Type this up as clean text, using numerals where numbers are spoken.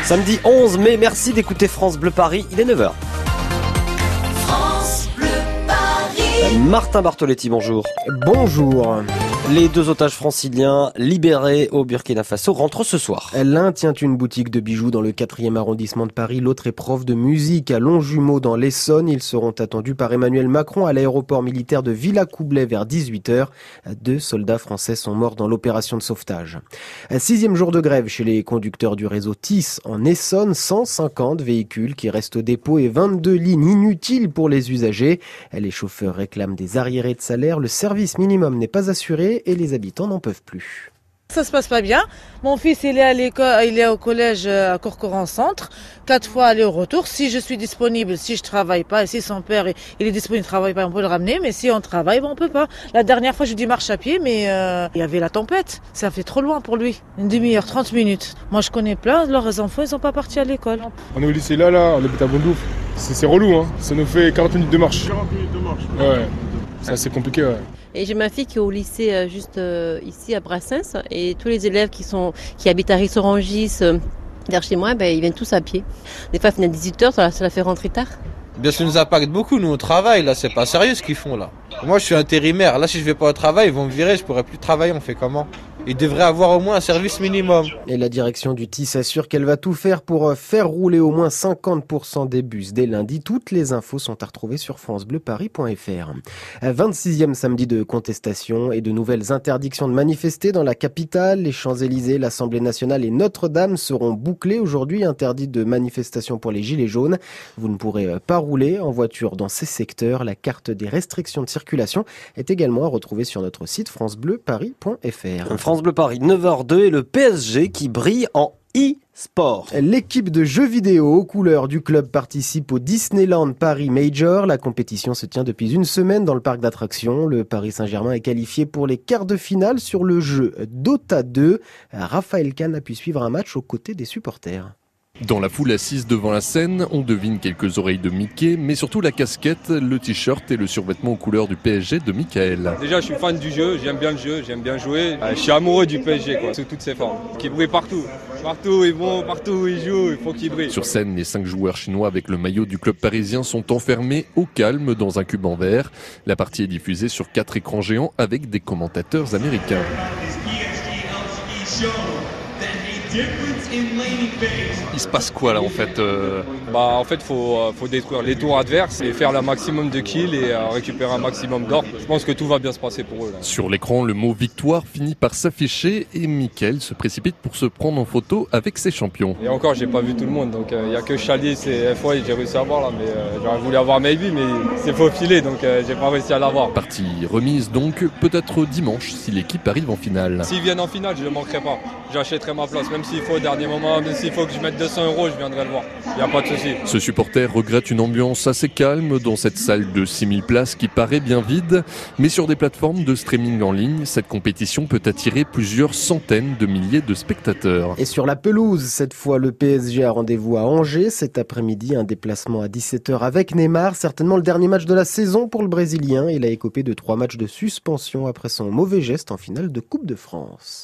Samedi 11 mai, merci d'écouter France Bleu Paris, il est 9h. France Bleu Paris. Martin Bartoletti, bonjour. Bonjour. Les 2 otages franciliens libérés au Burkina Faso rentrent ce soir. L'un tient une boutique de bijoux dans le 4e arrondissement de Paris, l'autre est prof de musique à Longjumeau dans l'Essonne. Ils seront attendus par Emmanuel Macron à l'aéroport militaire de Villacoublay vers 18h. 2 soldats français sont morts dans l'opération de sauvetage. 6e jour de grève chez les conducteurs du réseau TIS en Essonne, 150 véhicules qui restent au dépôt et 22 lignes inutiles pour les usagers. Les chauffeurs réclament des arriérés de salaire, le service minimum n'est pas assuré et les habitants n'en peuvent plus. Ça se passe pas bien. Mon fils, il est à l'école, il est au collège à Corcoran Centre, 4 fois aller-retour. Si je suis disponible, si je travaille pas, et si son père il est disponible, travaille pas, on peut le ramener. Mais si on travaille, on peut pas. La dernière fois, je lui marche à pied, mais il y avait la tempête. Ça fait trop loin pour lui. Une demi-heure, 30 minutes. Moi, je connais plein de leurs enfants, ils sont pas partis à l'école. On est au lycée là, on habite à Bondouf. C'est relou, hein. Ça nous fait 40 minutes de marche. 40 minutes de marche. Ouais. C'est assez compliqué, ouais. Et j'ai ma fille qui est au lycée juste ici à Brassens et tous les élèves qui habitent à Rissorangis vers chez moi, ils viennent tous à pied. Des fois, ils finissent à 18h, ça la fait rentrer tard. Bien sûr, ça nous impacte beaucoup, nous, au travail, là, c'est pas sérieux ce qu'ils font, là. Moi, je suis intérimaire, là, si je vais pas au travail, ils vont me virer, je pourrai plus travailler, on fait comment? Ils devraient avoir au moins un service minimum. Et la direction du TIS assure qu'elle va tout faire pour faire rouler au moins 50% des bus dès lundi. Toutes les infos sont à retrouver sur francebleuparis.fr. 26e samedi de contestation et de nouvelles interdictions de manifester dans la capitale. Les Champs-Élysées, l'Assemblée nationale et Notre-Dame seront bouclés aujourd'hui. Interdit de manifestation pour les gilets jaunes. Vous ne pourrez pas rouler en voiture dans ces secteurs. La carte des restrictions de circulation est également à retrouver sur notre site francebleuparis.fr. France Bleu Paris, 9h02 et le PSG qui brille en e-sport. L'équipe de jeux vidéo aux couleurs du club participe au Disneyland Paris Major. La compétition se tient depuis une semaine dans le parc d'attractions. Le Paris Saint-Germain est qualifié pour les quarts de finale sur le jeu Dota 2. Raphaël Kahn a pu suivre un match aux côtés des supporters. Dans la foule assise devant la scène, on devine quelques oreilles de Mickey, mais surtout la casquette, le t-shirt et le survêtement aux couleurs du PSG de Michael. Déjà, je suis fan du jeu, j'aime bien le jeu, j'aime bien jouer. Je suis amoureux du PSG, sous toutes ses formes. Qui brille partout. Partout où ils vont, partout où ils jouent, il faut qu'ils brillent. Sur scène, les 5 joueurs chinois avec le maillot du club parisien sont enfermés au calme dans un cube en verre. La partie est diffusée sur 4 écrans géants avec des commentateurs américains. Il se passe quoi là en fait En fait, faut détruire les tours adverses et faire le maximum de kills et récupérer un maximum d'or. Je pense que tout va bien se passer pour eux. Là. Sur l'écran, le mot victoire finit par s'afficher et Michael se précipite pour se prendre en photo avec ses champions. Et encore, j'ai pas vu tout le monde, donc il y a que Chalice et FOI que j'ai réussi à voir là, mais j'aurais voulu avoir Maybe, mais c'est faufilé, donc j'ai pas réussi à l'avoir. Partie remise donc, peut-être dimanche si l'équipe arrive en finale. S'ils viennent en finale, je ne manquerai pas. J'achèterai ma place, même s'il faut au dernier moment, même s'il faut que je mette 200 €, je viendrai le voir. Il n'y a pas de souci. Ce supporter regrette une ambiance assez calme dans cette salle de 6000 places qui paraît bien vide. Mais sur des plateformes de streaming en ligne, cette compétition peut attirer plusieurs centaines de milliers de spectateurs. Et sur la pelouse, cette fois, le PSG a rendez-vous à Angers. Cet après-midi, un déplacement à 17h avec Neymar. Certainement le dernier match de la saison pour le Brésilien. Il a écopé de 3 matchs de suspension après son mauvais geste en finale de Coupe de France.